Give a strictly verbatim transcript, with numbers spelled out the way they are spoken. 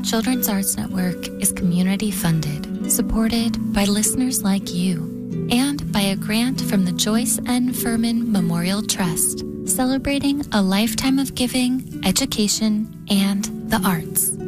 Children's Arts Network is community funded, supported by listeners like you, and by a grant from the Joyce N. Furman Memorial Trust, celebrating a lifetime of giving, education, and the arts.